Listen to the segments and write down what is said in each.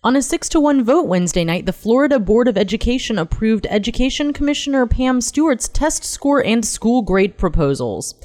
On a 6-1 vote Wednesday night, the Florida Board of Education approved Education Commissioner Pam Stewart's test score and school grade proposals.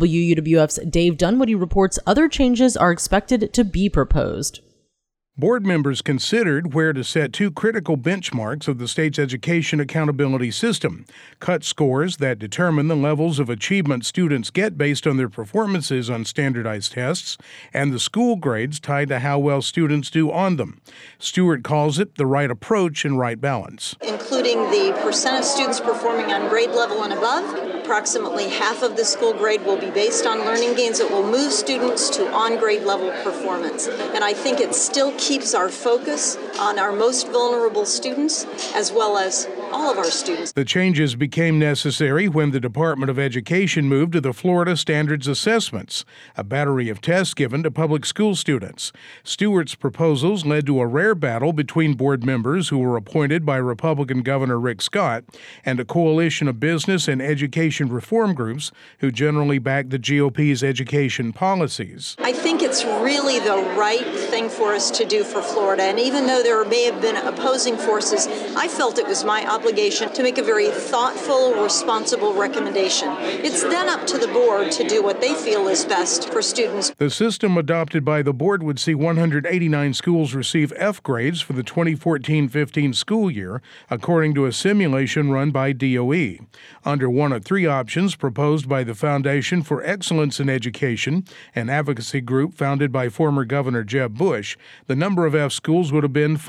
WUWF's Dave Dunwoody reports other changes are expected to be proposed. Board members considered where to set two critical benchmarks of the state's education accountability system: cut scores that determine the levels of achievement students get based on their performances on standardized tests, and the school grades tied to how well students do on them. Stewart calls it the right approach and right balance. Including the percent of students performing on grade level and above. Approximately half of the school grade will be based on learning gains. It will move students to on-grade level performance. And I think it still keeps our focus on our most vulnerable students as well as all of our students. The changes became necessary when the Department of Education moved to the Florida Standards Assessments, a battery of tests given to public school students. Stewart's proposals led to a rare battle between board members who were appointed by Republican Governor Rick Scott and a coalition of business and education reform groups who generally back the GOP's education policies. I think it's really the right thing for us to do for Florida, and even though there may have been opposing forces, I felt it was my obligation to make a very thoughtful, responsible recommendation. It's then up to the board to do what they feel is best for students. The system adopted by the board would see 189 schools receive F grades for the 2014-15 school year, according to a simulation run by DOE. Under one of three options proposed by the Foundation for Excellence in Education, an advocacy group founded by former Governor Jeb Bush, the number of F schools would have been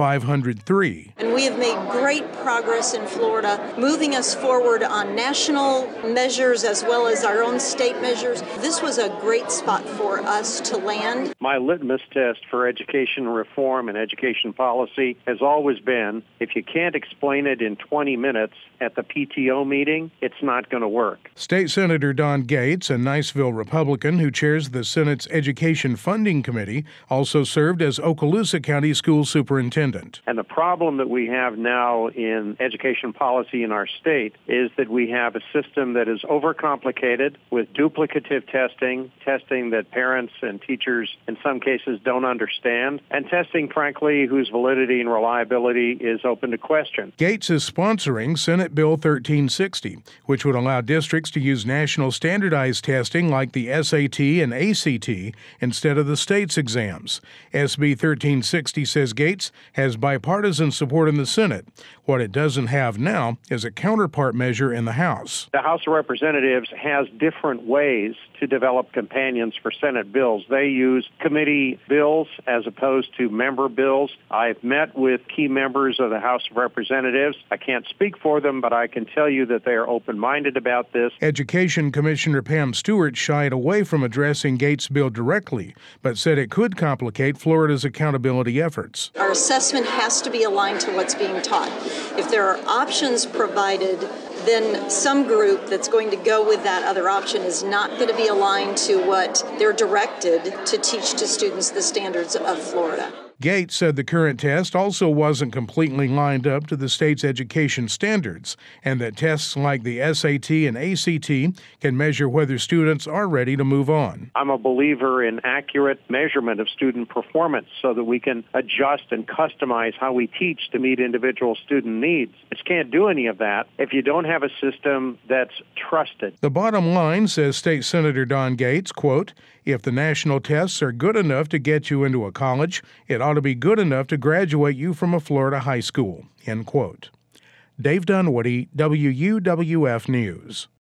503. And we have made great progress in Florida, moving us forward on national measures as well as our own state measures. This was a great spot for us to land. My litmus test for education reform and education policy has always been, if you can't explain it in 20 minutes at the PTO meeting, it's not going to work. State Senator Don Gates, a Niceville Republican who chairs the Senate's Education Funding Committee, also served as Okaloosa County School Superintendent. And the problem that we have now in education policy in our state is that we have a system that is overcomplicated with duplicative testing that parents and teachers in some cases don't understand, and testing, frankly, whose validity and reliability is open to question. Gates is sponsoring Senate Bill 1360, which would allow districts to use national standardized testing like the SAT and ACT instead of the state's exams. SB 1360, says Gates, has bipartisan support in the Senate. What it doesn't have now is a counterpart measure in the House. The House of Representatives has different ways to develop companions for Senate bills. They use committee bills as opposed to member bills. I've met with key members of the House of Representatives. I can't speak for them, but I can tell you that they are open-minded about this. Education Commissioner Pam Stewart shied away from addressing Gates' bill directly, but said it could complicate Florida's accountability efforts. Our assessment has to be aligned to what's being taught. If there are options provided, then some group that's going to go with that other option is not going to be aligned to what they're directed to teach to students the standards of Florida. Gates said the current test also wasn't completely lined up to the state's education standards, and that tests like the SAT and ACT can measure whether students are ready to move on. I'm a believer in accurate measurement of student performance so that we can adjust and customize how we teach to meet individual student needs. You just can't do any of that if you don't have a system that's trusted. The bottom line, says State Senator Don Gates, quote, "If the national tests are good enough to get you into a college, it ought to be good enough to graduate you from a Florida high school," end quote. Dave Dunwoody, WUWF News.